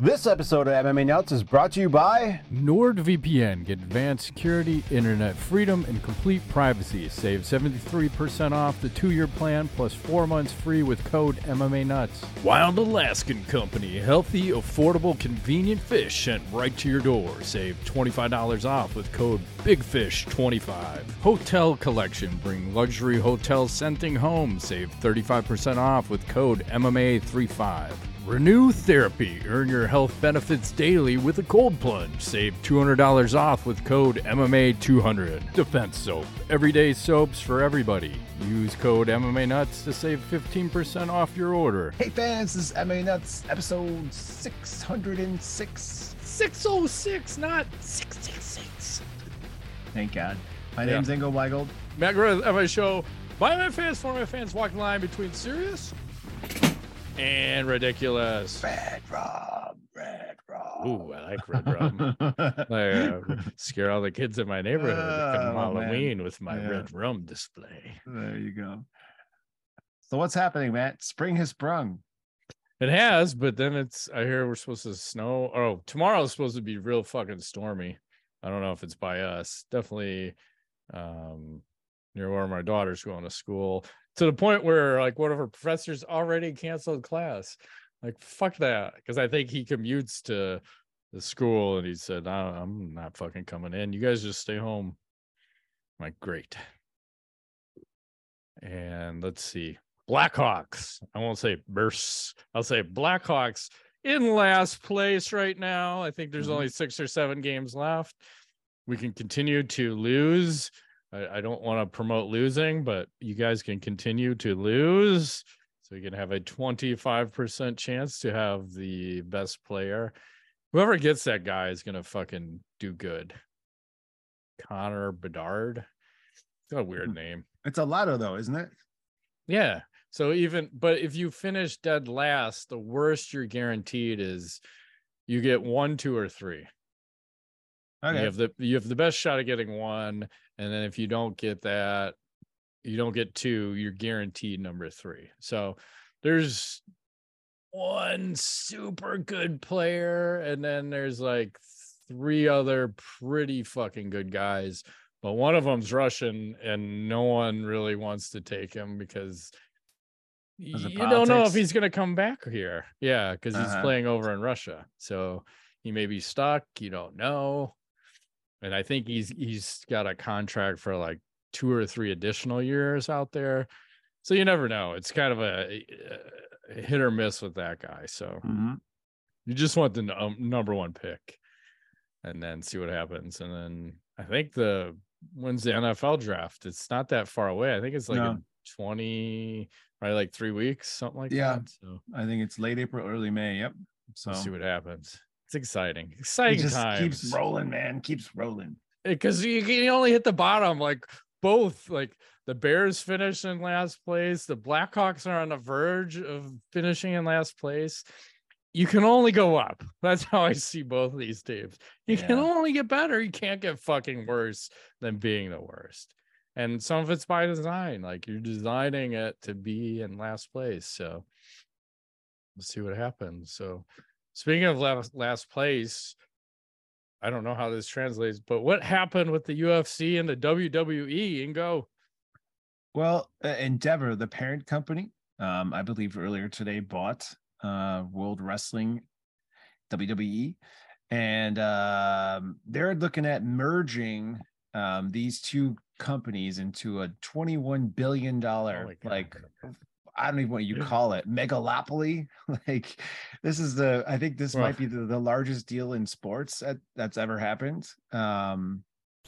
This episode of MMA Nuts is brought to you by NordVPN. Get advanced security, internet freedom, and complete privacy. Save 73% off the 2-year plan plus 4 months free with code MMA Nuts. Wild Alaskan Company. Healthy, affordable, convenient fish sent right to your door. Save $25 off with code BIGFISH25. Hotel Collection. Bring luxury hotels scenting home. Save 35% off with code MMA35. Renew Therapy. Earn your health benefits daily with a cold plunge. Save $200 off with code MMA200. Defense Soap. Everyday soaps for everybody. Use code MMA Nuts to save 15% off your order. Hey fans, this is MMA Nuts, episode 606. 606, not 666. Thank God. My name's Ingo Weigel. Matt Gross at my show. By my fans, for my fans, walking the line between serious and ridiculous. Red Rum. Ooh, I like Red Rum. I scare all the kids in my neighborhood come Halloween with my Red Rum display. There you go. So what's happening, Matt? Spring has sprung. It has, but then I hear we're supposed to snow. Oh, tomorrow's supposed to be real fucking stormy. I don't know if it's by us. Definitely near where my daughter's going to school. To the point where, like, one of her professors already canceled class. Like, fuck that. Because I think he commutes to the school, and he said, I'm not fucking coming in. You guys just stay home. I'm like, great. And let's see. Blackhawks. I won't say Bursts. I'll say Blackhawks in last place right now. I think there's only 6 or 7 games left. We can continue to lose. I don't want to promote losing, but you guys can continue to lose. So you can have a 25% chance to have the best player. Whoever gets that guy is going to fucking do good. Connor Bedard. It's got a weird name. It's a lotto, though, isn't it? Yeah. So but if you finish dead last, the worst you're guaranteed is you get 1, 2, or 3. Okay. You have the best shot of getting 1, and then if you don't get that, you don't get 2, you're guaranteed number 3. So there's one super good player, and then there's like 3 other pretty fucking good guys, but one of them's Russian, and no one really wants to take him because you don't know if he's going to come back here. Yeah, because he's playing over in Russia, so he may be stuck. You don't know. And I think he's got a contract for like 2 or 3 additional years out there. So you never know. It's kind of a hit or miss with that guy. So you just want the number 1 pick and then see what happens. And then I think when's the NFL draft? It's not that far away. I think it's like in 20, right? Like 3 weeks, something like that. So I think it's late April, early May. Yep. So we'll see what happens. It's exciting it just times. Keeps rolling, man. Keeps rolling. Because you can only hit the bottom. Like both, like the Bears finished in last place. The Blackhawks are on the verge of finishing in last place. You can only go up. That's how I see both of these teams. You can only get better. You can't get fucking worse than being the worst. And some of it's by design. Like you're designing it to be in last place. So we'll see what happens. So speaking of last place, I don't know how this translates, but what happened with the UFC and the WWE, Ingo? Well, Endeavor, the parent company, I believe earlier today bought World Wrestling, WWE, and they're looking at merging these 2 companies into a $21 billion, I don't even know what you call it, megalopoly. Like this is I think this might be the largest deal in sports that's ever happened. And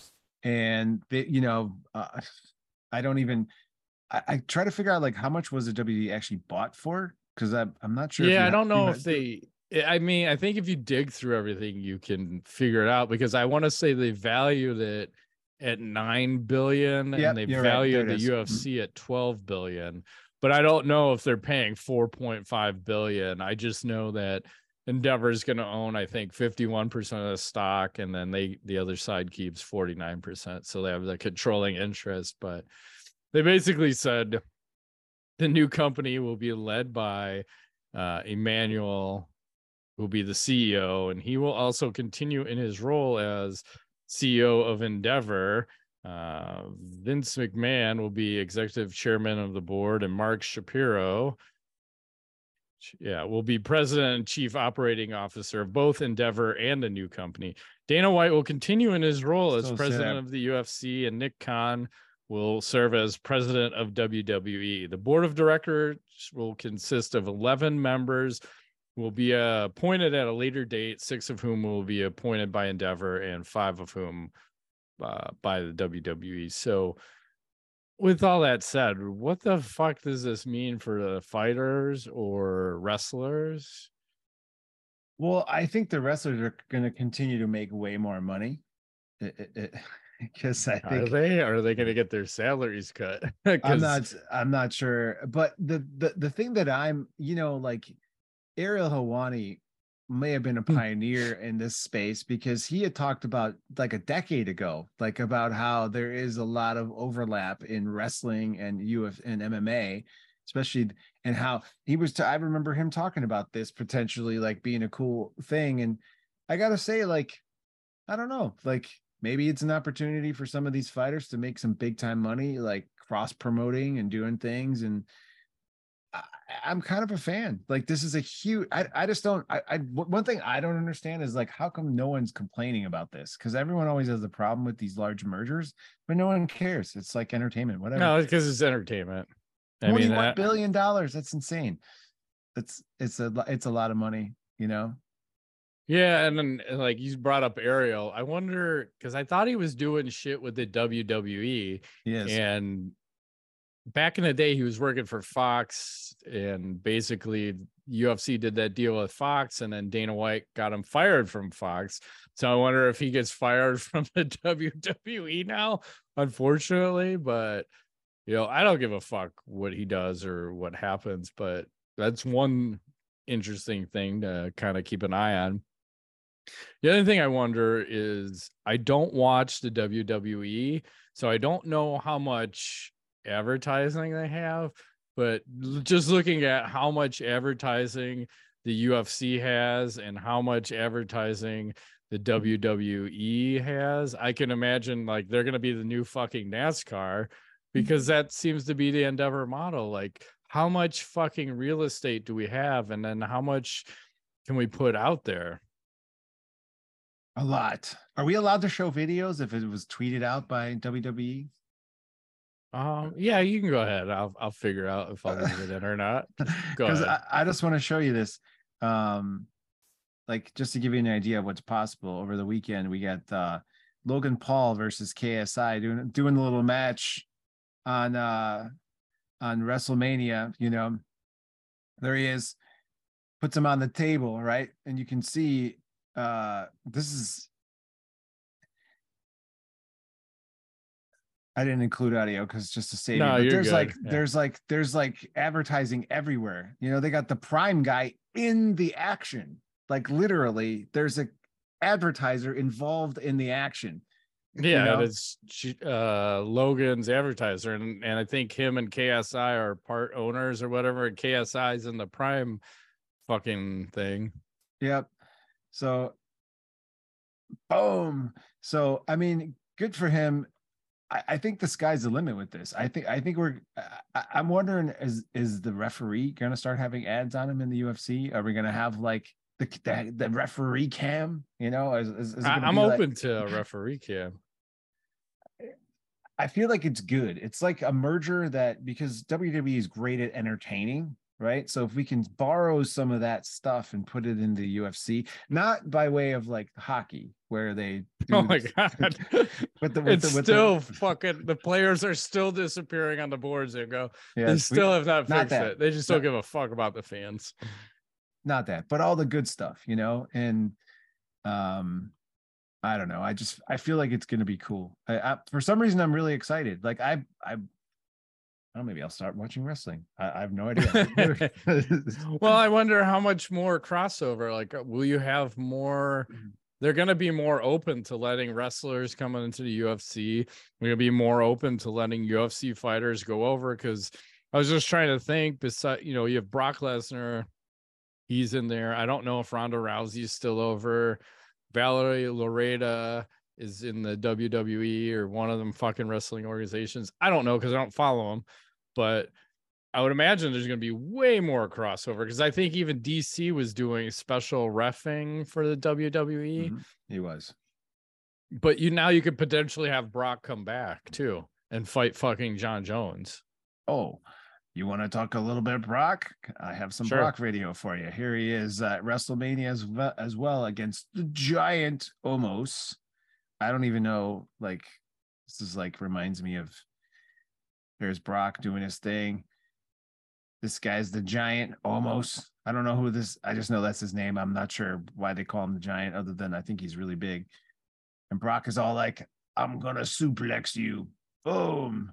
I don't even, I try to figure out like how much was the WWE actually bought for? Because I'm not sure. Yeah, I don't know if I mean, I think if you dig through everything, you can figure it out, because I want to say they valued it at $9 billion and they valued the UFC at $12 billion. But I don't know if they're paying $4.5 billion. I just know that Endeavor is going to own, I think, 51% of the stock, and then the other side keeps 49%. So they have the controlling interest. But they basically said the new company will be led by Emmanuel will be the CEO, and he will also continue in his role as CEO of Endeavor. Vince McMahon will be executive chairman of the board, and Mark Shapiro, will be president and chief operating officer of both Endeavor and a new company. Dana White will continue in his role as president of the UFC, and Nick Khan will serve as president of WWE. The board of directors will consist of 11 members, will be appointed at a later date, 6 of whom will be appointed by Endeavor and 5 of whom by the WWE. So with all that said, what the fuck does this mean for the fighters or wrestlers? Well, I think the wrestlers are going to continue to make way more money. Because I think are they going to get their salaries cut? I'm not sure. But the thing that I'm, like Ariel Helwani may have been a pioneer in this space, because he had talked about like a decade ago, like about how there is a lot of overlap in wrestling and and MMA, especially, and how he was I remember him talking about this potentially like being a cool thing. And I gotta say, like, I don't know, like maybe it's an opportunity for some of these fighters to make some big time money, like cross promoting and doing things. And I'm kind of a fan. Like, this is a huge, I just don't, one thing I don't understand is like, how come no one's complaining about this? Because everyone always has a problem with these large mergers, but no one cares. It's like entertainment, whatever. No, because it's entertainment. $21 billion. That's insane. It's a lot of money, Yeah, and then like you brought up Ariel. I wonder, because I thought he was doing shit with the WWE. Yes. And back in the day, he was working for Fox, and basically UFC did that deal with Fox, and then Dana White got him fired from Fox. So I wonder if he gets fired from the WWE now, unfortunately. But, I don't give a fuck what he does or what happens, but that's one interesting thing to kind of keep an eye on. The other thing I wonder is I don't watch the WWE, so I don't know how much advertising they have, but just looking at how much advertising the UFC has and how much advertising the WWE has, I can imagine like they're going to be the new fucking NASCAR, because that seems to be the Endeavor model. Like, how much fucking real estate do we have, and then how much can we put out there? A lot. Are we allowed to show videos if it was tweeted out by WWE? Yeah, you can go ahead. I'll figure out if I'll leave it in or not. Go ahead. I just want to show you this. Like, just to give you an idea of what's possible. Over the weekend, we got Logan Paul versus KSI doing a little match on WrestleMania. There he is, puts him on the table, right? And you can see this is, I didn't include audio because it's just a stadium. No, but there's good. There's like advertising everywhere. They got the Prime guy in the action. Like, literally, there's a advertiser involved in the action. Yeah, it's Logan's advertiser, and I think him and KSI are part owners or whatever. And KSI's in the Prime fucking thing. Yep. So, boom. So, I mean, good for him. I think the sky's the limit with this. I think I'm wondering, is the referee going to start having ads on him in the UFC? Are we going to have like the referee cam? I'm open to a referee cam. I feel like it's good. It's like a merger because WWE is great at entertaining, right? So if we can borrow some of that stuff and put it into the UFC, not by way of like hockey where they do my god, the players are still disappearing on the boards. They go, they still have not fixed it. They just don't give a fuck about the fans. Not that, but all the good stuff, and I don't know. I feel like it's going to be cool. For some reason, I'm really excited. Like maybe I'll start watching wrestling. I have no idea. Well, I wonder how much more crossover. Like, will you have more? They're going to be more open to letting wrestlers come into the UFC. We're going to be more open to letting UFC fighters go over. Because I was just trying to think. Besides, you have Brock Lesnar, He's in there. I don't know if Ronda Rousey's still over. Valerie Loretta is in the WWE or one of them fucking wrestling organizations. I don't know because I don't follow them, but I would imagine there's going to be way more crossover because I think even DC was doing special reffing for the WWE. Mm-hmm. He was. But now you could potentially have Brock come back too and fight fucking John Jones. Oh, you want to talk a little bit of Brock? I have some Brock video for you. Here he is at WrestleMania as well against the giant Omos. I don't even know, like, this is like reminds me of, there's Brock doing his thing. This guy's the giant Omos. I don't know who this, I just know that's his name. I'm not sure why they call him the giant, other than I think he's really big. And Brock is all like, I'm gonna suplex you. Boom.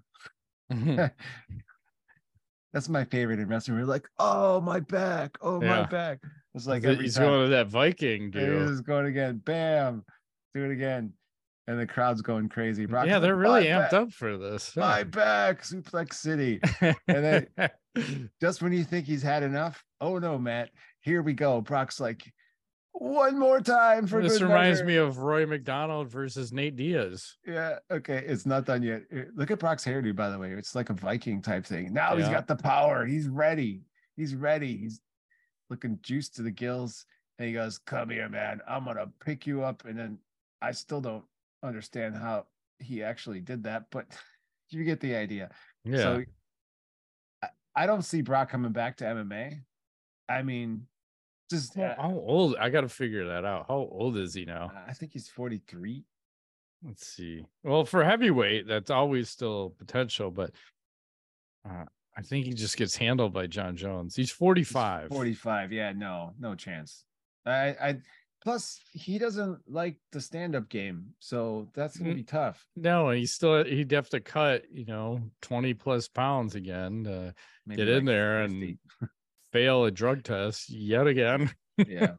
That's my favorite in wrestling. We're like, oh, my back. Oh, my back. It's like every he's time. going to that Viking dude. He's going again. Bam. Do it again. And the crowd's going crazy. Brock they're like, really amped up for this. Yeah. My back, Suplex City. And then just when you think he's had enough, oh no, Matt, here we go. Brock's like, one more time for this reminds me of Roy McDonald versus Nate Diaz. Yeah, okay, it's not done yet. Look at Brock's hairdo, by the way. It's like a Viking type thing. Now he's got the power. He's ready. He's looking juiced to the gills. And he goes, come here, man. I'm gonna pick you up. And then I still don't understand how he actually did that, but you get the idea. Yeah. So I don't see Brock coming back to MMA. I mean, just how old? I got to figure that out. How old is he now? I think he's 43. Let's see. Well, for heavyweight, that's always still potential, but I think he just gets handled by John Jones. He's 45. He's 45. Yeah, no chance. I plus he doesn't like the stand-up game, so that's gonna be tough. No, and he'd have to cut 20 plus pounds again to get in there 50. And fail a drug test yet again. Yeah.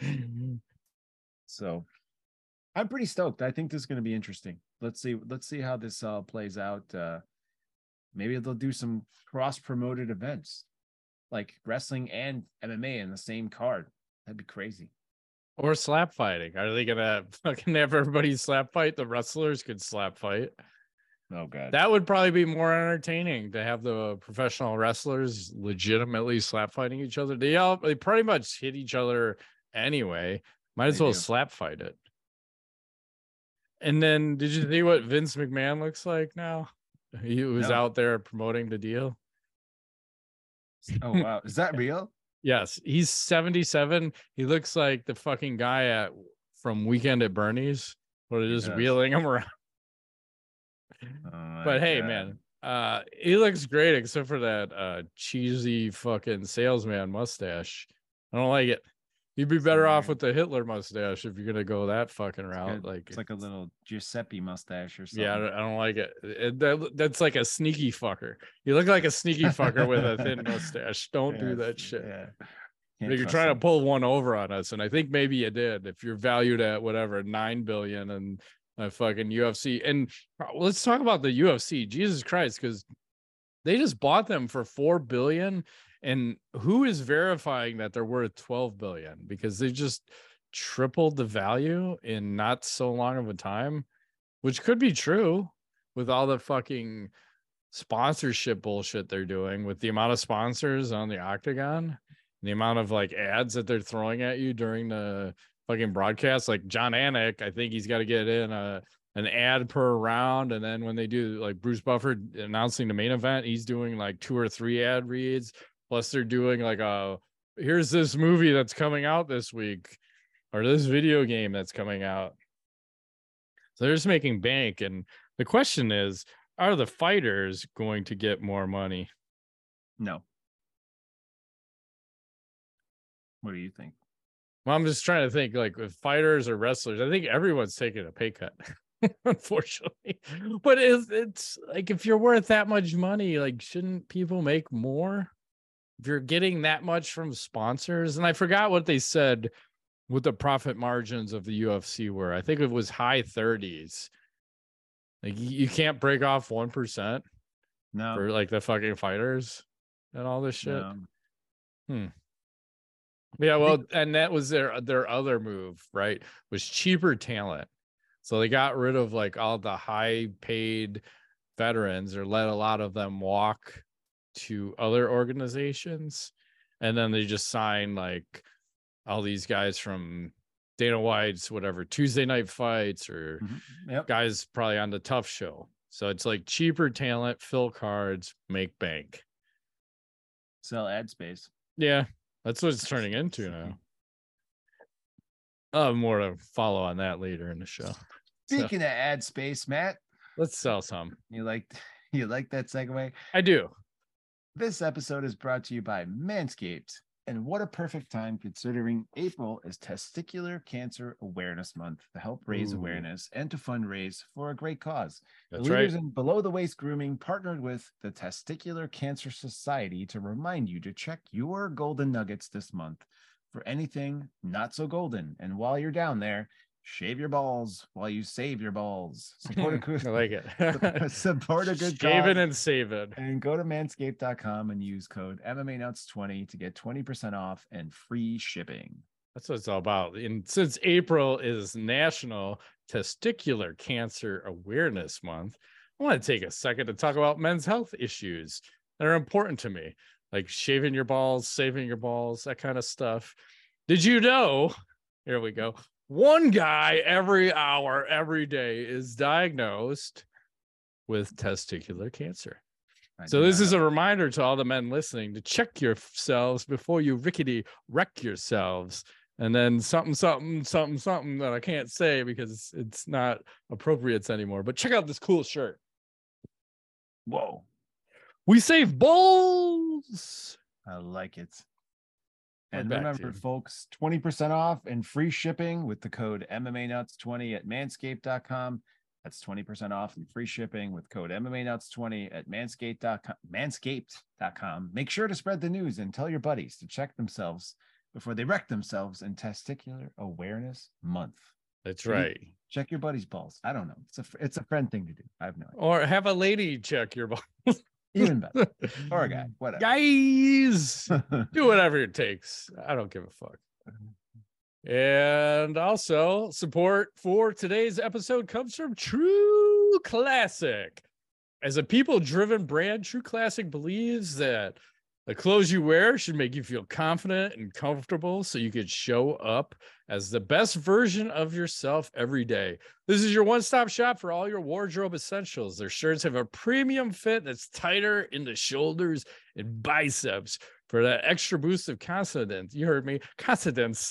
So I'm pretty stoked. I think this is going to be interesting. Let's see how this plays out. Maybe they'll do some cross-promoted events like wrestling and MMA in the same card. That'd be crazy. Or slap fighting. Are they gonna fucking have everybody slap fight? The wrestlers could slap fight. Oh god, that would probably be more entertaining to have the professional wrestlers legitimately slap fighting each other. They pretty much hit each other anyway. Might as well slap fight it. And then, did you see what Vince McMahon looks like now? He was out there promoting the deal. Oh wow, is that real? Yes, he's 77. He looks like the fucking guy from Weekend at Bernie's, but it is wheeling him around. But hey, man, he looks great except for that cheesy fucking salesman mustache. I don't like it. You'd be better off with the Hitler mustache if you're gonna go that fucking route. Like it's like a little Giuseppe mustache or something. Yeah, I don't like it. That's like a sneaky fucker. You look like a sneaky fucker with a thin mustache. Don't do that shit. Yeah. You're trying to pull one over on us, and I think maybe you did. If you're valued at whatever $9 billion and a fucking UFC, and let's talk about the UFC. Jesus Christ, because they just bought them for $4 billion. And who is verifying that they're worth $12 billion? Because they just tripled the value in not so long of a time, which could be true with all the fucking sponsorship bullshit they're doing with the amount of sponsors on the Octagon, the amount of like ads that they're throwing at you during the fucking broadcast. Like John Anik, I think he's got to get in an ad per round. And then when they do like Bruce Buffer announcing the main event, he's doing like 2 or 3 ad reads. Plus they're doing like here's this movie that's coming out this week or this video game that's coming out. So they're just making bank. And the question is, are the fighters going to get more money? No. What do you think? Well, I'm just trying to think like with fighters or wrestlers, I think everyone's taking a pay cut. Unfortunately, but it's like if you're worth that much money, like shouldn't people make more? If you're getting that much from sponsors, and I forgot what they said what the profit margins of the UFC were. I think it was high 30s. Like you can't break off 1%. No, for like the fucking fighters and all this shit. No. Yeah, well, and that was their other move, right? Was cheaper talent. So they got rid of like all the high paid veterans or let a lot of them walk to other organizations. And then they just signed like all these guys from Dana White's, whatever, Tuesday Night Fights or guys probably on the Tough Show. So it's like cheaper talent, fill cards, make bank. Sell ad space. Yeah, that's what it's turning into now. More to follow on that later in the show. Speaking of ad space, Matt, let's sell some. You like that segue? I do. This episode is brought to you by Manscaped. And what a perfect time considering April is Testicular Cancer Awareness Month to help raise awareness and to fundraise for a great cause. That's the leaders in below the waist grooming partnered with the Testicular Cancer Society to remind you to check your golden nuggets this month for anything not so golden. And while you're down there, shave your balls while you save your balls. Support a good, I like it. Support a good shave it and save it. And go to manscaped.com and use code MMA Nuts 20 to get 20% off and free shipping. That's what it's all about. And since April is National Testicular Cancer Awareness Month, I want to take a second to talk about men's health issues that are important to me, like shaving your balls, saving your balls, that kind of stuff. Did you know? Here we go. One guy every hour, every day is diagnosed with testicular cancer. So this is a reminder to all the men listening to check yourselves before you rickety wreck yourselves. And then something that I can't say because it's not appropriate anymore. But check out this cool shirt. Whoa. We save balls. I like it. And remember, folks, 20% off and free shipping with the code MMA Nuts 20 at manscaped.com. That's 20% off and free shipping with code MMA Nuts 20 at manscaped.com. Make sure to spread the news and tell your buddies to check themselves before they wreck themselves in Testicular Awareness Month. That's right. Check your buddy's balls. I don't know. It's a friend thing to do. I have no idea. Or have a lady check your balls. Even better. Or a guy, whatever. Guys, do whatever it takes. I don't give a fuck. And also, support for today's episode comes from True Classic. As a people-driven brand, True Classic believes that the clothes you wear should make you feel confident and comfortable so you could show up as the best version of yourself every day. This is your one-stop shop for all your wardrobe essentials. Their shirts have a premium fit that's tighter in the shoulders and biceps for that extra boost of confidence. You heard me. Confidence.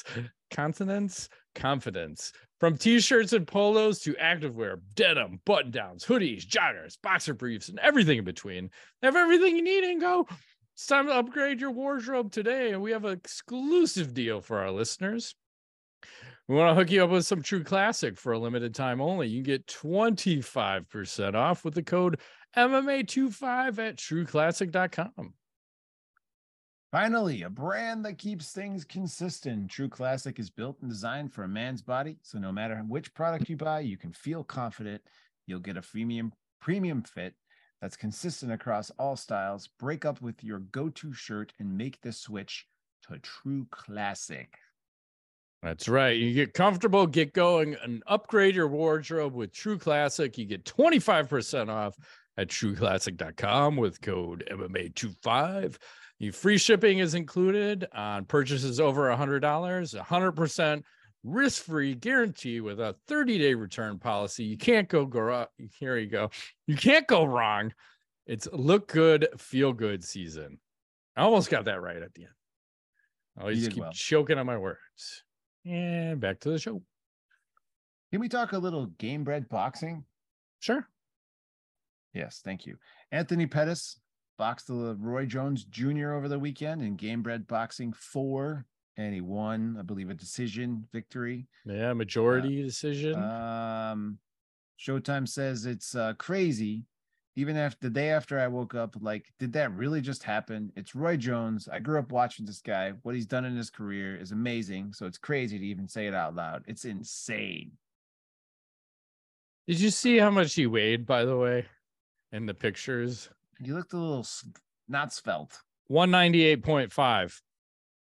From t-shirts and polos to activewear, denim, button-downs, hoodies, joggers, boxer briefs, and everything in between. They have everything you need and go. It's time to upgrade your wardrobe today, and we have an exclusive deal for our listeners. We want to hook you up with some True Classic for a limited time only. You can get 25% off with the code MMA25 at trueclassic.com. Finally, a brand that keeps things consistent. True Classic is built and designed for a man's body, so no matter which product you buy, you can feel confident you'll get a premium fit that's consistent across all styles. Break up with your go-to shirt and make the switch to True Classic. That's right. You get comfortable, get going, and upgrade your wardrobe with True Classic. You get 25% off at trueclassic.com with code MMA25. The free shipping is included on purchases over $100, 100% risk-free guarantee with a 30-day return policy. You can't go here you go. You can't go wrong. It's look good, feel good season. I almost got that right at the end. I always keep choking on my words. And back to the show. Can we talk a little game bred boxing? Sure. Yes, thank you. Anthony Pettis boxed the Roy Jones Jr. over the weekend in Game Bred Boxing 4, and he won, I believe, a decision victory. Yeah, majority decision. Showtime says it's crazy. Even after the day after I woke up, like, did that really just happen? It's Roy Jones. I grew up watching this guy. What he's done in his career is amazing. So it's crazy to even say it out loud. It's insane. Did you see how much he weighed, by the way, in the pictures? He looked a little not svelte. 198.5.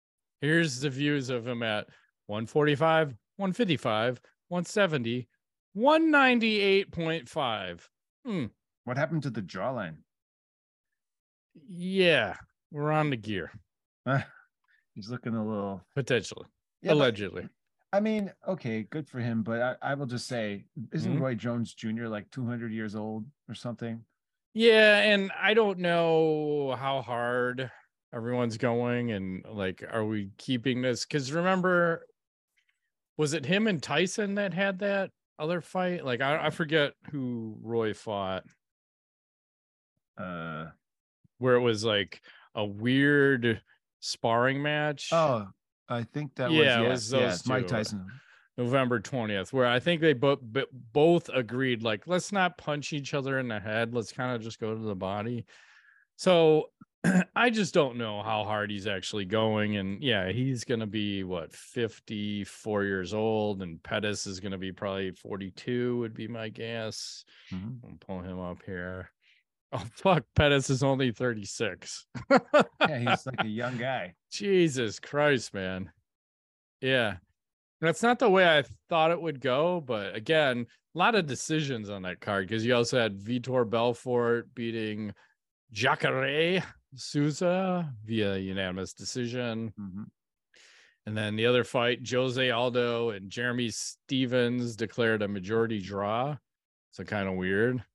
Here's the views of him at 145, 155, 170, 198.5. What happened to the jawline? Yeah, we're on the gear. He's looking a little potentially, allegedly. I mean, okay, good for him, but I will just say, isn't Roy Jones Jr. like 200 years old or something? Yeah, and I don't know how hard everyone's going, and like, are we keeping this? Because remember, was it him and Tyson that had that other fight? Like, I forget who Roy fought. Where it was like a weird sparring match. Oh, I think that was those two. Mike Tyson. November 20th, where I think they both agreed, like, let's not punch each other in the head. Let's kind of just go to the body. So I just don't know how hard he's actually going. And yeah, he's going to be 54 years old, and Pettis is going to be probably 42 would be my guess. I'll pull him up here. Oh, fuck. Pettis is only 36. Yeah, he's like a young guy. Jesus Christ, man. Yeah. That's not the way I thought it would go. But again, a lot of decisions on that card, because you also had Vitor Belfort beating Jacare Souza via unanimous decision. And then the other fight, Jose Aldo and Jeremy Stevens declared a majority draw. So kind of weird.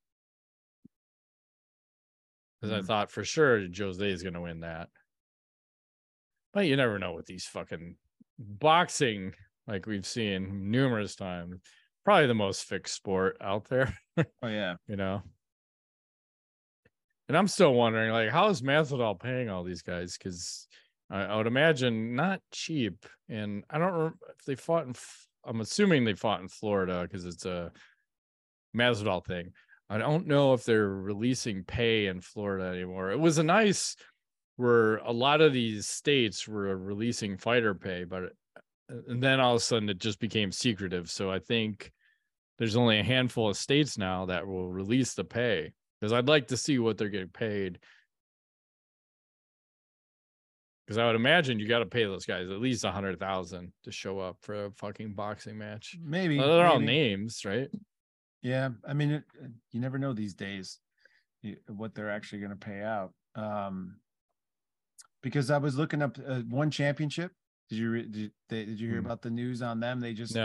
Because I thought for sure Jose is going to win that. But you never know with these fucking boxing, like we've seen numerous times. Probably the most fixed sport out there. Oh, yeah. You know? And I'm still wondering, like, how is Masvidal paying all these guys? Because I would imagine not cheap. And I don't remember if they fought in, I'm assuming they fought in Florida because it's a Masvidal thing. I don't know if they're releasing pay in Florida anymore. It was a nice where a lot of these states were releasing fighter pay, but and then all of a sudden it just became secretive. So I think there's only a handful of states now that will release the pay, because I'd like to see what they're getting paid. Because I would imagine you got to pay those guys at least $100,000 to show up for a fucking boxing match. Maybe they're all names, right? Yeah, I mean, you never know these days what they're actually going to pay out. Because I was looking up one championship. Did you hear about the news on them? They just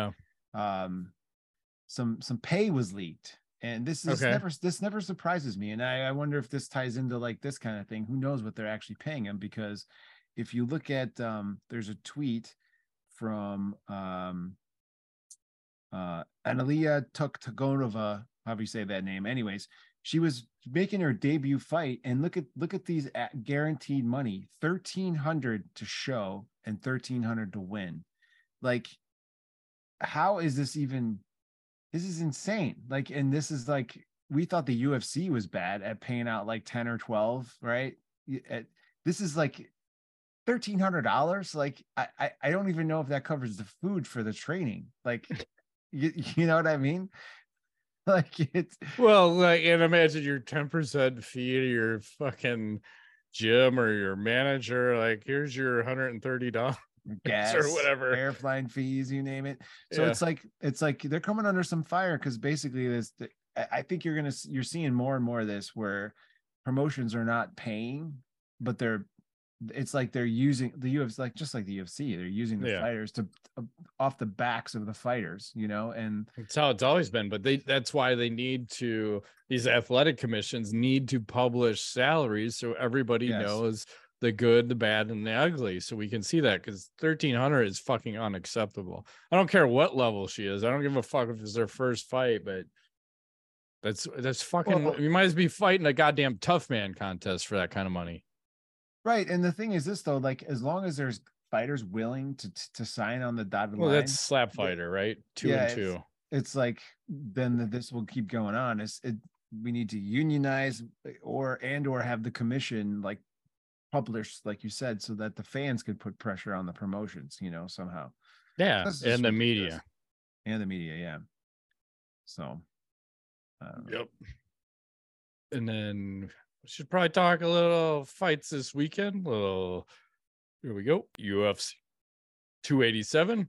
some pay was leaked, and this never surprises me. And I wonder if this ties into like this kind of thing. Who knows what they're actually paying them? Because if you look at there's a tweet from Analia Tuktagonova, however you say that name. Anyways, she was making her debut fight, and look at these guaranteed money: 1,300 to show and 1,300 to win. Like, how is this even? This is insane. Like, and this is like, we thought the UFC was bad at paying out like 10 or 12, right? This is like $1,300. Like, I don't even know if that covers the food for the training. Like, you know what I mean? Like, it's and imagine your 10% fee to your fucking gym or your manager. Like, here's your $130 gas or whatever, airline fees, you name it. So it's like they're coming under some fire, because basically I think you're seeing more and more of this where promotions are not paying, but it's like they're using the UFC, like just like the UFC, they're using the fighters to off the backs of the fighters, you know, and it's how it's always been. But that's why they need to, these athletic commissions need to publish salaries so everybody knows the good, the bad, and the ugly, so we can see that, because 1,300 is fucking unacceptable. I don't care what level she is. I don't give a fuck if it's their first fight, but that's fucking. You might as well be fighting a goddamn tough man contest for that kind of money. Right. And the thing is this, though, like, as long as there's fighters willing to sign on the dotted line. That's slap fighter, right? 2 and 2. It's like, then this will keep going on. We need to unionize or have the commission like publish, like you said, so that the fans could put pressure on the promotions, you know, somehow. Yeah. And the media. And the media, yeah. So. Yep. And then we should probably talk a little fights this weekend. Here we go. UFC 287.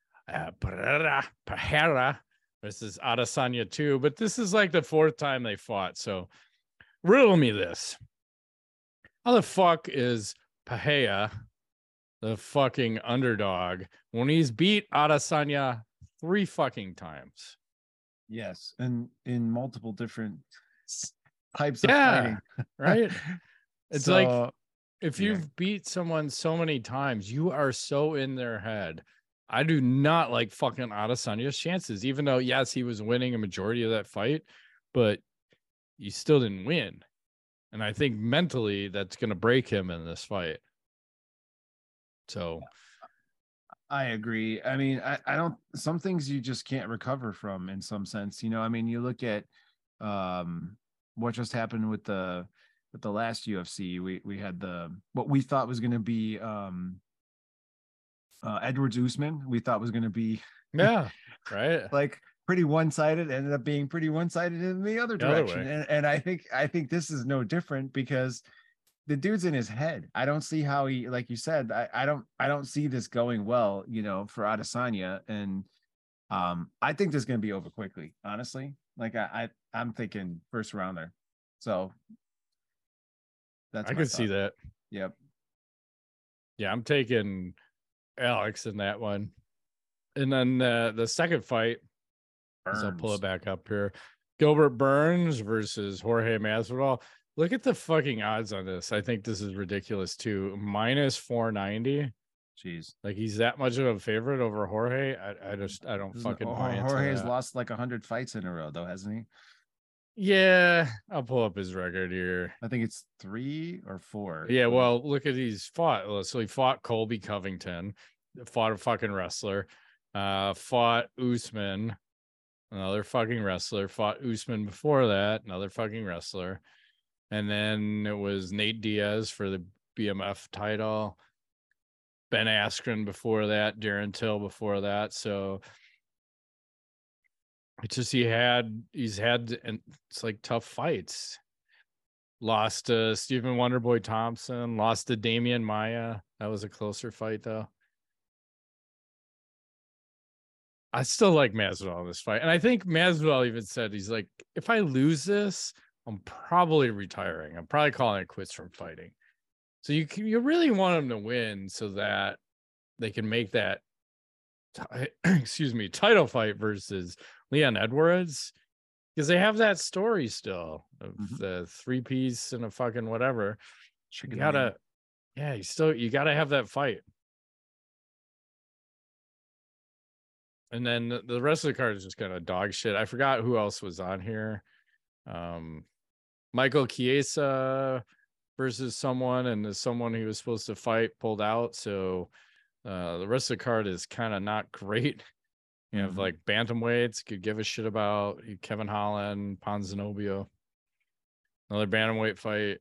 Pereira versus Adesanya 2. But this is like the 4th time they fought. So riddle me this. How the fuck is Pereira the fucking underdog when he's beat Adesanya 3 fucking times? Yes, and in multiple different types of fighting. Right? It's so, like if you've beat someone so many times, you are so in their head. I do not like fucking Adesanya's chances, even though, yes, he was winning a majority of that fight, but you still didn't win. And I think mentally that's going to break him in this fight. So I agree. I mean, I don't, some things you just can't recover from in some sense, you know. I mean, you look at what just happened with the last UFC. We had what we thought was going to be Edwards Usman. We thought was going to be right, like pretty one-sided, ended up being pretty one-sided in the other direction. And I think this is no different, because the dude's in his head. I don't see how he, like you said, I don't see this going well, you know, for Adesanya. And I think this is going to be over quickly, honestly. Like I'm thinking first rounder. So I could see that. Yep. Yeah, I'm taking Alex in that one. And then the second fight, I'll pull it back up here. Gilbert Burns versus Jorge Masvidal. Look at the fucking odds on this. I think this is ridiculous too. Minus 490. Jeez. Like he's that much of a favorite over Jorge. I don't fucking buy into Jorge has lost like 100 fights in a row though, hasn't he? Yeah, I'll pull up his record here. I think it's 3 or 4. Yeah, well, look at he's fought. So he fought Colby Covington, fought a fucking wrestler, fought Usman, another fucking wrestler, fought Usman before that, another fucking wrestler. And then it was Nate Diaz for the BMF title, Ben Askren before that, Darren Till before that. So it's just he's had, and it's like tough fights. Lost to Stephen Wonderboy Thompson, lost to Damian Maia. That was a closer fight though. I still like Masvidal in this fight. And I think Masvidal even said, he's like, if I lose this, I'm probably retiring. I'm probably calling it quits from fighting. So you really want him to win so that they can make that title fight versus Leon Edwards, because they have that story still of the 3-piece and a fucking whatever. You gotta have that fight. And then the rest of the card is just kind of dog shit. I forgot who else was on here. Michael Chiesa versus someone, and someone he was supposed to fight pulled out. So the rest of the card is kind of not great. You have like bantamweights could give a shit about. Kevin Holland, Ponzinibbio. Another bantamweight fight.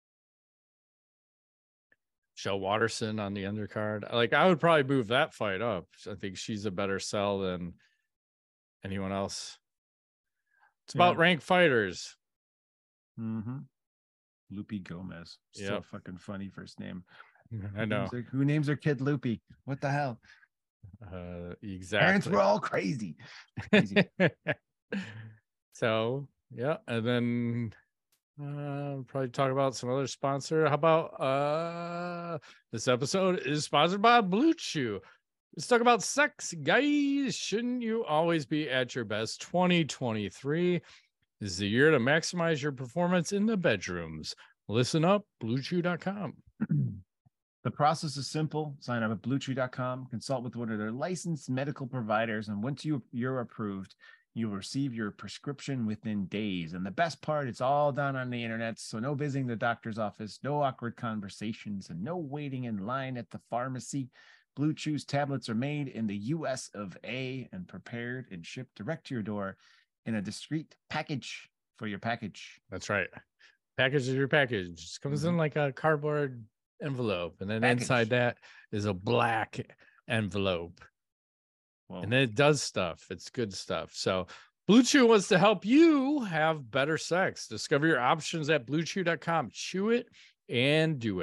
Shell Watterson on the undercard. Like I would probably move that fight up. I think she's a better sell than anyone else. It's about ranked fighters. Loopy Gomez. So fucking funny first name. I know. Who names their kid Loopy? What the hell? Exactly. Parents were all crazy. So yeah, and then probably talk about some other sponsor. How about this episode is sponsored by Blue Chew. Let's talk about sex, guys. Shouldn't you always be at your best? 2023 is the year to maximize your performance in the bedrooms. Listen up, BlueChew.com. The process is simple. Sign up at BlueChew.com, consult with one of their licensed medical providers, and once you're approved, you'll receive your prescription within days. And the best part, it's all done on the internet, so no visiting the doctor's office, no awkward conversations, and no waiting in line at the pharmacy. Blue Chew's tablets are made in the US of A and prepared and shipped direct to your door in a discreet package for your package. That's right. Package is your package. It just comes in like a cardboard envelope, and then inside that is a black envelope. Whoa. And then it does stuff. It's good stuff. So Blue Chew wants to help you have better sex. Discover your options at BlueChew.com. Chew it and do it.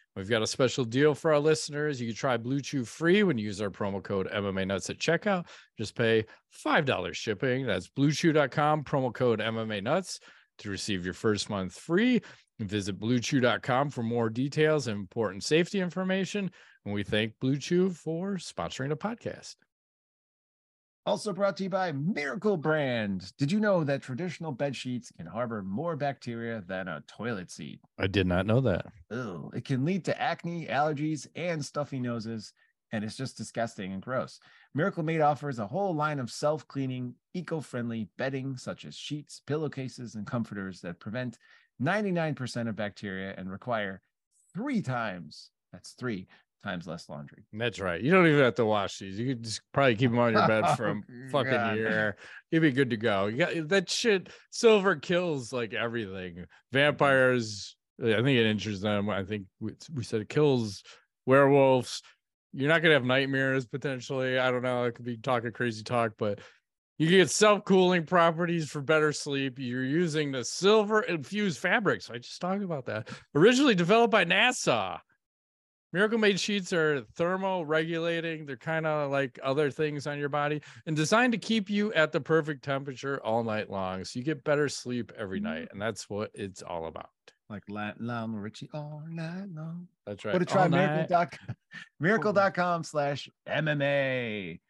We've got a special deal for our listeners. You can try Blue Chew free when you use our promo code MMA Nuts at checkout. Just pay $5 shipping. That's bluechew.com, promo code MMA Nuts to receive your first month free. Visit bluechew.com for more details and important safety information. And we thank Blue Chew for sponsoring the podcast. Also brought to you by Miracle Brand. Did you know that traditional bed sheets can harbor more bacteria than a toilet seat? I did not know that. Ew, it can lead to acne, allergies, and stuffy noses, and it's just disgusting and gross. Miracle Made offers a whole line of self-cleaning, eco-friendly bedding, such as sheets, pillowcases, and comforters that prevent 99% of bacteria and require 3 times less laundry. That's right. You don't even have to wash these. You could just probably keep them on your bed for a fucking year. You'd be good to go. You got that shit. Silver kills like everything. Vampires, I think it injures them. I think we said it kills werewolves. You're not gonna have nightmares potentially. I don't know. I could be talking crazy talk, but you get self-cooling properties for better sleep. You're using the silver infused fabrics. I just talked about that. Originally developed by NASA. Miracle Made sheets are thermo-regulating. They're kind of like other things on your body and designed to keep you at the perfect temperature all night long. So you get better sleep every night. And that's what it's all about. Like Lionel Richie all night long. That's right. Go to try miracle.com/MMA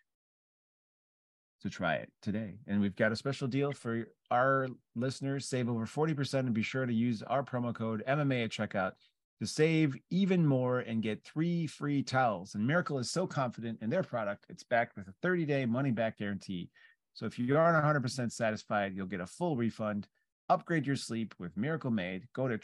to try it today. And we've got a special deal for our listeners. Save over 40% and be sure to use our promo code MMA at checkout to save even more and get 3 free towels. And Miracle is so confident in their product, it's backed with a 30-day money-back guarantee. So if you aren't 100% satisfied, you'll get a full refund. Upgrade your sleep with Miracle Made. Go to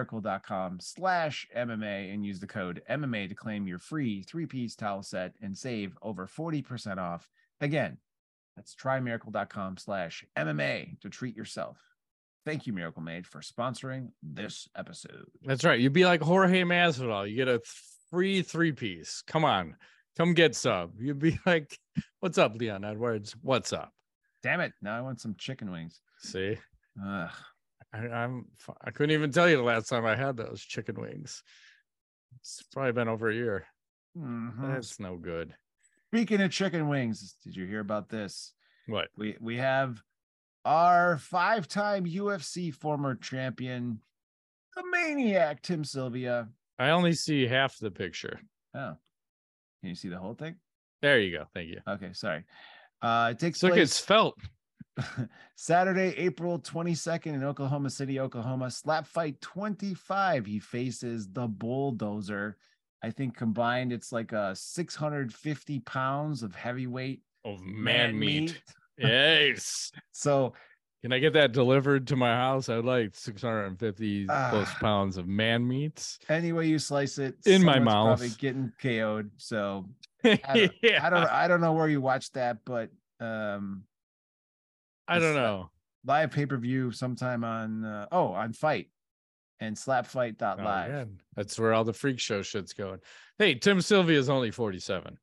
trymiracle.com/MMA and use the code MMA to claim your free 3-piece towel set and save over 40% off. Again, that's trymiracle.com/MMA to treat yourself. Thank you, Miracle Made, for sponsoring this episode. That's right. You'd be like Jorge Masvidal. You get a free 3-piece. Come on. Come get some. You'd be like, what's up, Leon Edwards? What's up? Damn it. Now I want some chicken wings. See? I couldn't even tell you the last time I had those chicken wings. It's probably been over a year. Mm-hmm. That's no good. Speaking of chicken wings, did you hear about this? What? We have our 5-time UFC former champion, the Maniac, Tim Sylvia. I only see half the picture. Oh, can you see the whole thing? There you go. Thank you. Okay, sorry. It takes place. It's felt. Saturday, April 22nd in Oklahoma City, Oklahoma. Slap Fight 25. He faces the Bulldozer. I think combined it's like 650 pounds of heavyweight of man meat. Yes. So can I get that delivered to my house? I'd like 650 plus pounds of man meats. Any way you slice it, in my mouth, probably getting KO'd. So I don't know where you watched that, but I don't know. Live pay-per-view sometime on Fight and slapfight.live. Yeah. That's where all the freak show shit's going. Hey, Tim Sylvia is only 47.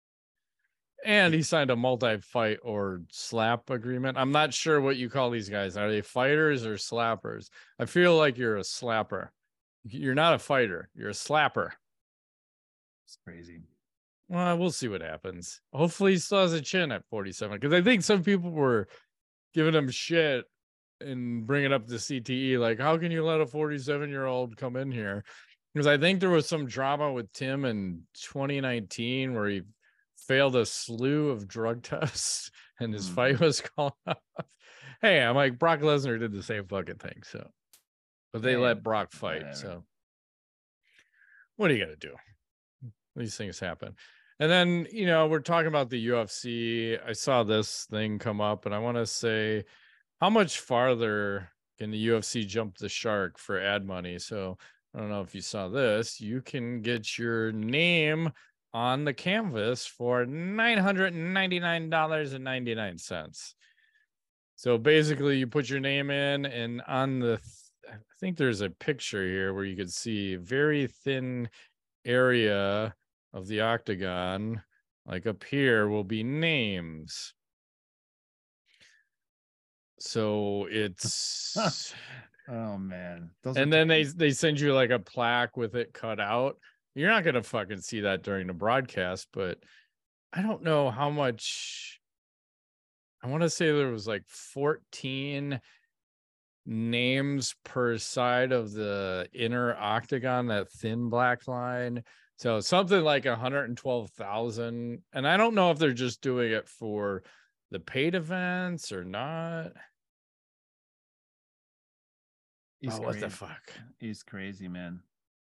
And he signed a multi-fight or slap agreement. I'm not sure what you call these guys. Are they fighters or slappers? I feel like you're a slapper. You're not a fighter. You're a slapper. It's crazy. Well, we'll see what happens. Hopefully he still has a chin at 47. Because I think some people were giving him shit and bringing up the CTE. Like, how can you let a 47-year-old come in here? Because I think there was some drama with Tim in 2019 where he failed a slew of drug tests and his fight was called off. Hey, I'm like, Brock Lesnar did the same fucking thing. So, but they let Brock fight. Whatever. So what are you going to do? These things happen. And then, we're talking about the UFC. I saw this thing come up and I want to say, how much farther can the UFC jump the shark for ad money? So I don't know if you saw this. You can get your name on the canvas for $999.99. So basically you put your name in and on I think there's a picture here where you could see a very thin area of the octagon, like up here will be names. So it's Oh man. And then they send you like a plaque with it cut out. You're not gonna fucking see that during the broadcast, but I don't know how much. I want to say there was like 14 names per side of the inner octagon, that thin black line. So something like 112,000. And I don't know if they're just doing it for the paid events or not. Oh, what the fuck? He's crazy, man.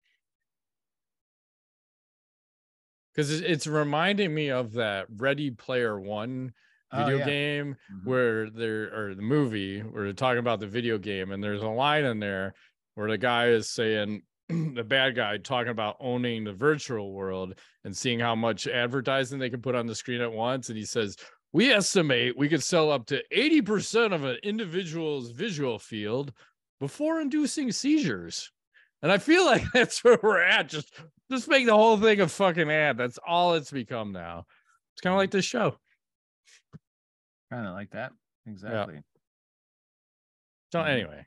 Because it's reminding me of that Ready Player One video game where or the movie where they're talking about the video game, and there's a line in there where the guy is saying, the bad guy talking about owning the virtual world and seeing how much advertising they can put on the screen at once. And he says, we estimate we could sell up to 80% of an individual's visual field before inducing seizures. And I feel like that's where we're at. Just make the whole thing a fucking ad. That's all it's become now. It's kind of like this show. Kind of like that. Exactly. Yeah. So anyway.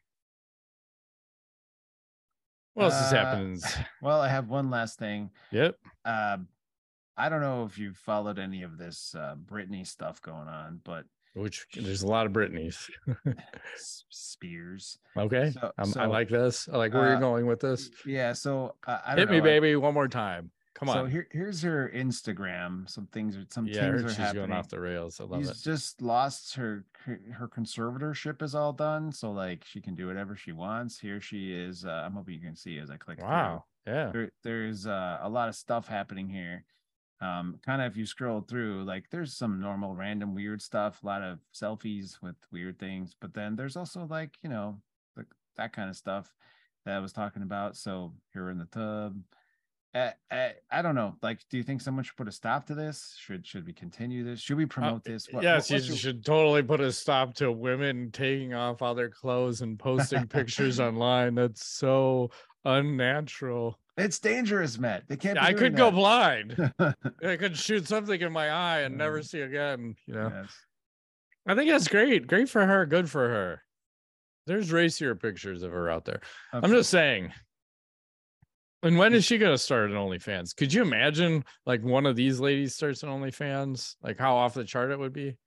What else is happening? Well, I have one last thing. Yep. I don't know if you've followed any of this Britney stuff going on, but there's a lot of Britneys. Spears. Okay. So, I like this. I like where you're going with this. Yeah. So I don't hit me, baby, one more time. Come on. So here's her Instagram. Some things are she's happening. Going off the rails. I love it. She's just lost her conservatorship is all done. So like she can do whatever she wants. Here she is. I'm hoping you can see as I click. Wow. Through. Yeah. There's a lot of stuff happening here. Kind of if you scroll through, like there's some normal random weird stuff, a lot of selfies with weird things, but then there's also like, that kind of stuff that I was talking about. So here in the tub. I don't know. Like, do you think someone should put a stop to this? Should we continue this? Should we promote this? You should totally put a stop to women taking off all their clothes and posting pictures online. That's so unnatural. It's dangerous, Matt. They can't. I could go blind. I could shoot something in my eye and never see again. Yes. I think that's great. Great for her. Good for her. There's racier pictures of her out there. Okay. I'm just saying. And when is she going to start an OnlyFans? Could you imagine like one of these ladies starts an OnlyFans? Like how off the chart it would be?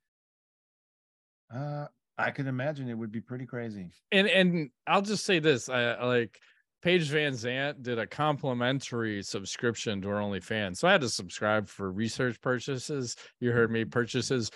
I could imagine it would be pretty crazy. And I'll just say this. I like Paige Van Zant did a complimentary subscription to her OnlyFans. So I had to subscribe for research purchases. You heard me, purposes.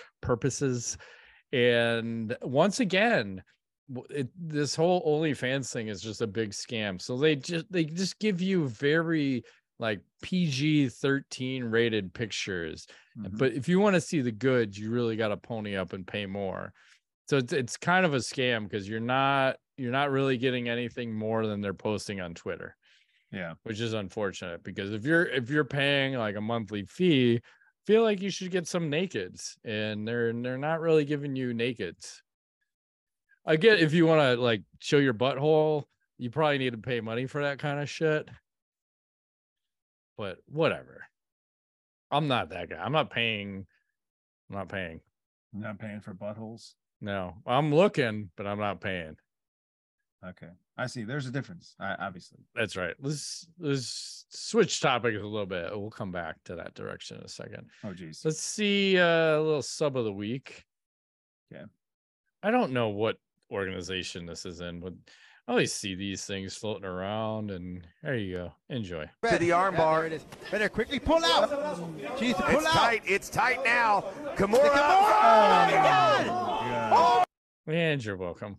And once again, this whole OnlyFans thing is just a big scam. So they just give you very like PG-13 rated pictures. But if you want to see the goods, you really got to pony up and pay more. So it's kind of a scam because you're not really getting anything more than they're posting on Twitter. Yeah, which is unfortunate because if you're paying like a monthly fee, feel like you should get some nakeds, and they're not really giving you nakeds. I get if you want to like show your butthole, you probably need to pay money for that kind of shit. But whatever. I'm not that guy. I'm not paying. You're not paying for buttholes? No. I'm looking, but I'm not paying. Okay. I see. There's a difference. Obviously. That's right. Let's switch topics a little bit. We'll come back to that direction in a second. Oh, geez. Let's see a little sub of the week. Okay. I don't know what organization this is in. I always see these things floating around, and there you go. Enjoy. To the armbar. Yeah, better quickly pull out. Jeez, pull it's out. Tight. It's tight now. Kimura. Oh, my God. And you're welcome.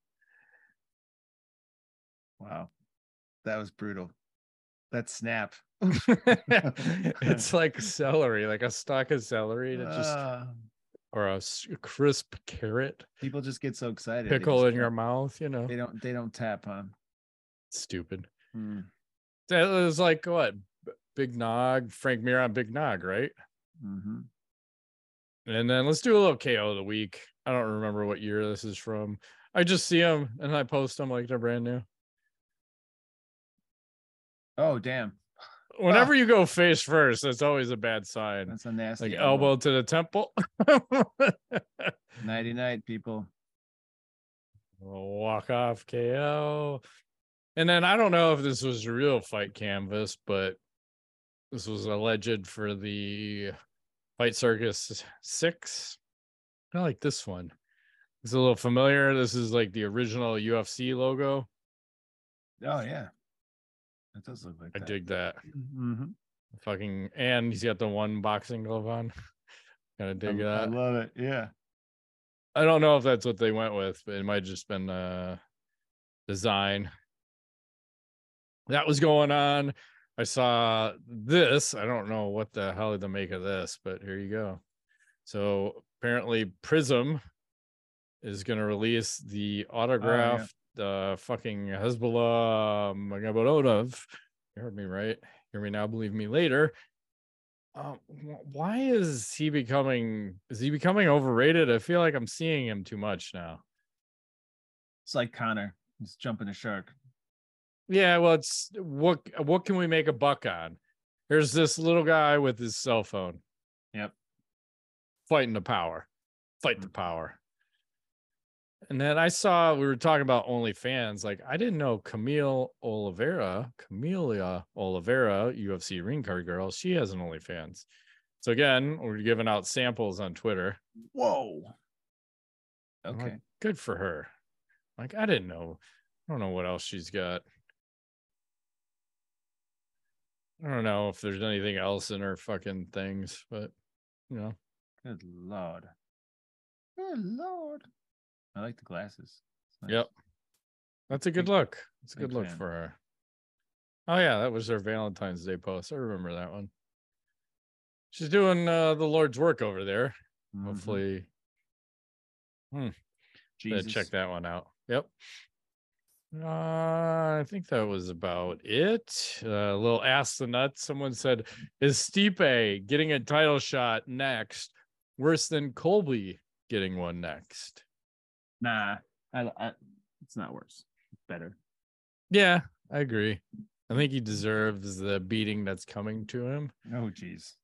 Wow. That was brutal. That snap. It's like celery, like a stalk of celery that just... or a crisp carrot. People just get so excited. Pickle in your mouth, They don't tap on. Stupid. That was like what? Big Nog, Frank Mir on Big Nog, right? Mm-hmm. And then let's do a little KO of the week. I don't remember what year this is from. I just see them and I post them like they're brand new. Oh, damn. Whenever you go face first, that's always a bad sign. That's a nasty like elbow to the temple. Nighty night, people. walk off KO. And then I don't know if this was a real fight canvas, but this was alleged for the Fight Circus 6. I like this one. It's a little familiar. This is like the original UFC logo. Oh yeah, it does look like I that. dig that. Mm-hmm. Fucking, and he's got the one boxing glove on. Kind of dig that. I love it. Yeah. I don't know if that's what they went with, but it might have just been design. That was going on. I saw this. I don't know what the hell to make of this, but here you go. So apparently Prism is going to release the autographed fucking Hezbollah Magabodov. You heard me right. Hear me now, believe me later. Why is he becoming overrated? I feel like I'm seeing him too much now. It's like Connor. He's jumping a shark. Yeah, well, it's what can we make a buck on? Here's this little guy with his cell phone. Yep. Fighting the power. Fight the power. And then I saw, we were talking about OnlyFans. Like, I didn't know Camelia Oliveira, UFC ring card girl, she has an OnlyFans. So again, we're giving out samples on Twitter. Whoa. Okay. Like, good for her. Like, I didn't know. I don't know what else she's got. I don't know if there's anything else in her fucking things, but you know. Good Lord. Good Lord. I like the glasses. Nice. Yep. That's a good look. It's a good look fan. for her. Oh yeah, that was her Valentine's Day post. I remember that one. She's doing the Lord's work over there. Mm-hmm. Hopefully. Check that one out. Yep. I think that was about it. A little Ask the Nuts. Someone said, is Stipe getting a title shot next worse than Colby getting one next? Nah, it's not worse. It's better. Yeah, I agree. I think he deserves the beating that's coming to him. Oh, geez.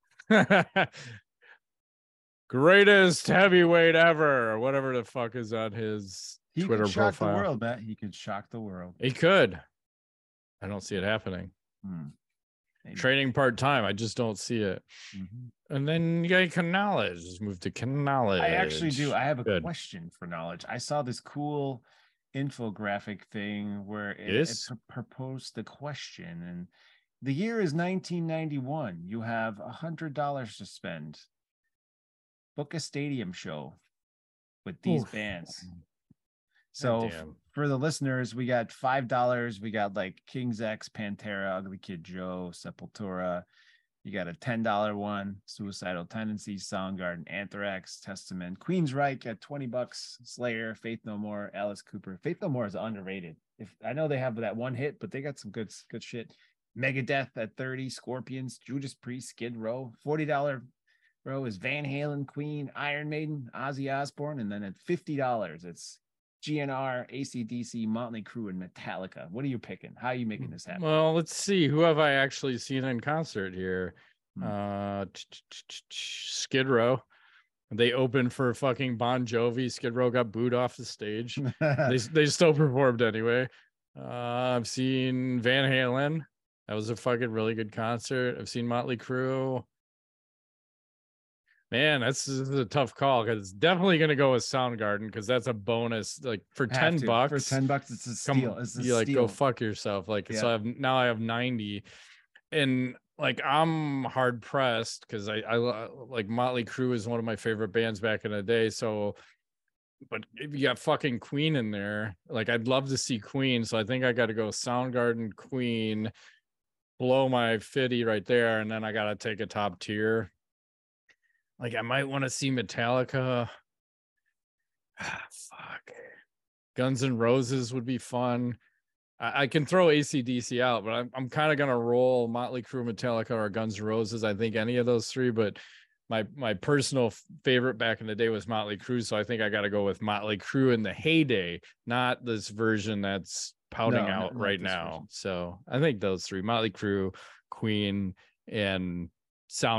Greatest heavyweight ever, or whatever the fuck is on his Twitter could shock profile. The world, Matt. He could shock the world. He could. I don't see it happening. Training part-time. I just don't see it. Mm-hmm. And then you got Knowledge. Just move to Knowledge. I actually do. I have a question for Knowledge. I saw this cool infographic thing where it proposed the question, and the year is 1991. You have $100 to spend. Book a stadium show with these bands. So for the listeners, we got $5. We got like King's X, Pantera, Ugly Kid Joe, Sepultura. You got a $10 one, Suicidal Tendencies, Soundgarden, Anthrax, Testament, Queensryche at $20, Slayer, Faith No More, Alice Cooper. Faith No More is underrated. If I know they have that one hit, but they got some good shit. Megadeth at $30, Scorpions, Judas Priest, Skid Row. $40 row is Van Halen, Queen, Iron Maiden, Ozzy Osbourne, and then at $50, it's GNR, AC/DC, Motley Crue, and Metallica. What are you picking? How are you making this happen? Well, let's see. Who have I actually seen in concert here? Skid Row. They opened for fucking Bon Jovi. Skid Row got booed off the stage. they still performed anyway. I've seen Van Halen. That was a fucking really good concert. I've seen Motley Crue. Man, this is a tough call because it's definitely going to go with Soundgarden because that's a bonus. Like for $10, for $10, it's a steal. Like go fuck yourself. Like so, I have 90, and like I'm hard pressed because I like Motley Crue is one of my favorite bands back in the day. So, but if you got fucking Queen in there, like I'd love to see Queen. So I think I got to go Soundgarden, Queen, blow my 50 right there, and then I got to take a top tier. Like, I might want to see Metallica. Fuck. Guns N' Roses would be fun. I can throw AC/DC out, but I'm kind of going to roll Motley Crue, Metallica, or Guns N' Roses. I think any of those three, but my personal favorite back in the day was Motley Crue, so I think I got to go with Motley Crue in the heyday, not this version that's pouting out right now. Version. So I think those three, Motley Crue, Queen, and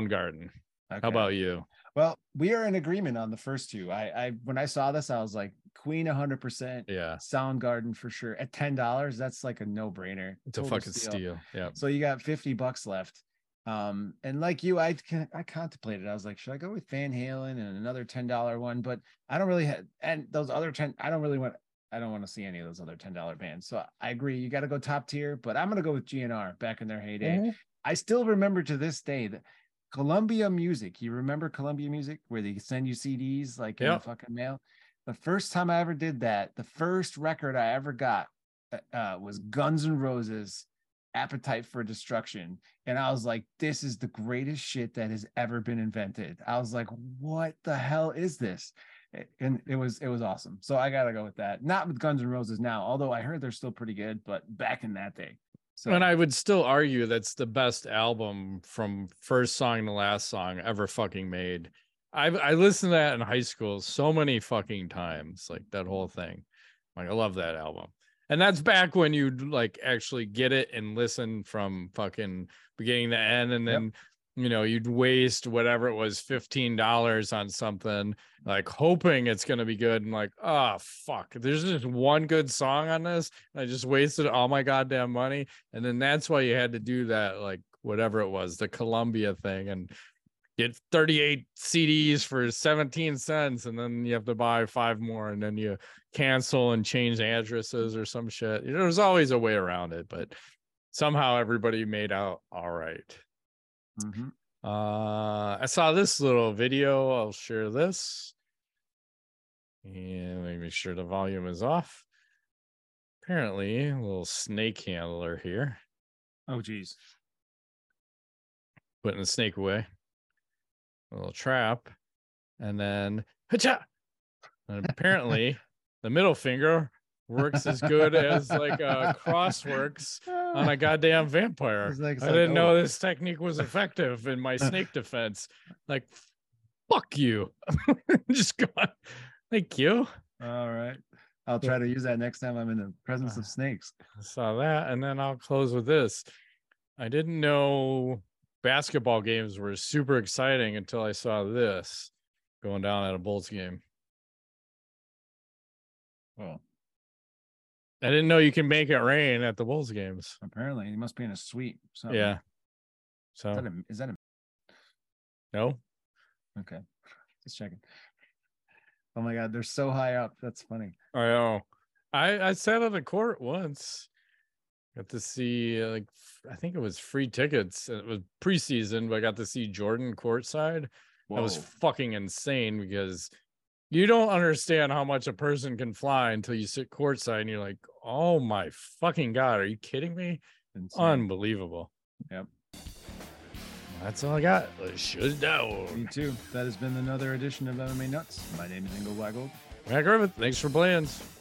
Soundgarden. Okay. How about you? Well, we are in agreement on the first two. I when I saw this, I was like, Queen 100%. Yeah. Soundgarden for sure. At $10, that's like a no-brainer. It's a fucking steal. Yeah. So you got $50 left. And like you, I contemplated. I was like, should I go with Van Halen and another $10 one? But I don't really have, and those other 10, I don't want to see any of those other $10 bands. So I agree, you got to go top tier, but I'm gonna go with GNR back in their heyday. Mm-hmm. I still remember to this day that Columbia Music. You remember Columbia Music, where they send you CDs like in the fucking mail? The first time I ever did that, the first record I ever got was Guns N' Roses' Appetite for Destruction. And I was like, this is the greatest shit that has ever been invented. I was like, what the hell is this? And it was awesome. So I gotta go with that. Not with Guns N' Roses now, although I heard they're still pretty good, but back in that day. So, and I would still argue that's the best album from first song to last song ever fucking made. I listened to that in high school so many fucking times, like that whole thing. Like, I love that album. And that's back when you'd like actually get it and listen from fucking beginning to end. And then, you'd waste whatever it was, $15 on something, like hoping it's going to be good. And like, oh, fuck, there's just one good song on this. I just wasted all my goddamn money. And then that's why you had to do that, like whatever it was, the Columbia thing, and get 38 CDs for 17 cents. And then you have to buy 5 more, and then you cancel and change addresses or some shit. There's always a way around it, but somehow everybody made out all right. Mm-hmm. I saw this little video. I'll share this, and let me make sure the volume is off. Apparently, a little snake handler here. Oh, geez. Putting the snake away. A little trap, and then ha-cha! And apparently the middle finger works as good as like cross works on a goddamn vampire. I didn't know this technique was effective in my snake defense. Like, fuck you. Just go on. Thank you. All right, I'll try to use that next time I'm in the presence of snakes. I saw that, and then I'll close with this. I didn't know basketball games were super exciting until I saw this going down at a Bulls game. Well, I didn't know you can make it rain at the Bulls games. Apparently, he must be in a suite. Yeah. So is that a no? Okay, just checking. Oh my God, they're so high up. That's funny. I know. I sat on the court once. Got to see I think it was free tickets. It was preseason, but I got to see Jordan courtside. Whoa. That was fucking insane, because you don't understand how much a person can fly until you sit courtside and you're like, oh my fucking God, are you kidding me? Insane. Unbelievable. Yep. That's all I got. Should know. Me too. That has been another edition of MMA Nuts. My name is Ingo Weigold. Matt Griffith, thanks for playing.